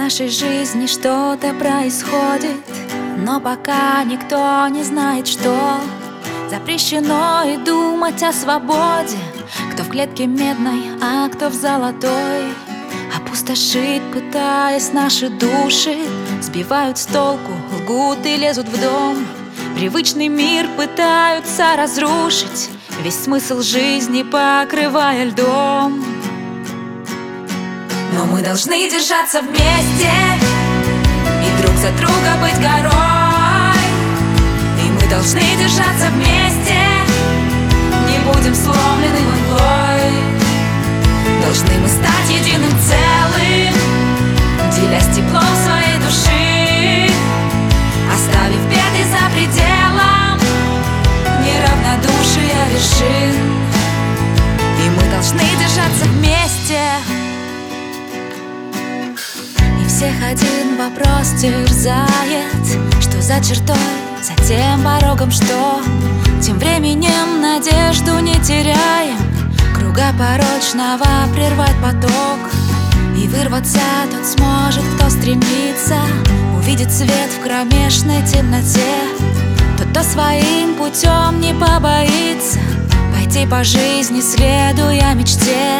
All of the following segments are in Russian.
нашей жизни что-то происходит, но пока никто не знает, что. Запрещено и думать о свободе, кто в клетке медной, а кто в золотой. Опустошить, пытаясь наши души, сбивают с толку, лгут и лезут в дом. Привычный мир пытаются разрушить, весь смысл жизни покрывая льдом. Но мы должны держаться вместе и друг за друга быть горой. И мы должны держаться вместе, не будем сломлены мглой. Должны мы стать единым целым, делясь теплом своей души, оставив беды за пределом неравнодушия вершин. И мы должны держаться вместе. И всех один вопрос терзает: что за чертой, за тем порогом, что? Тем временем надежду не теряем, круга порочного прервать поток. И вырваться тот сможет, кто стремится увидеть свет в кромешной темноте. Тот, кто своим путем не побоится пойти по жизни, следуя мечте.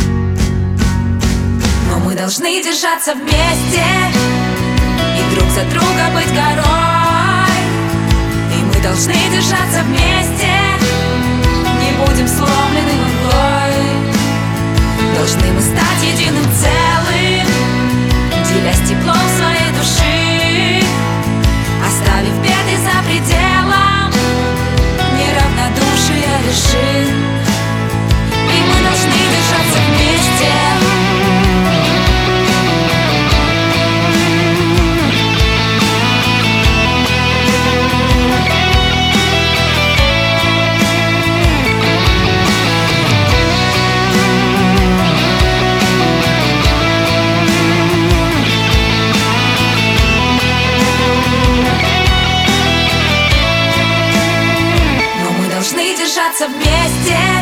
Но мы должны держаться вместе и друг за друга быть горой. И мы должны держаться вместе, не будем сломлены мглой. Должны мы стать единым целым, делясь теплом своей души, оставив беды за пределом неравнодушия вершин. И мы должны держаться вместе. Держаться вместе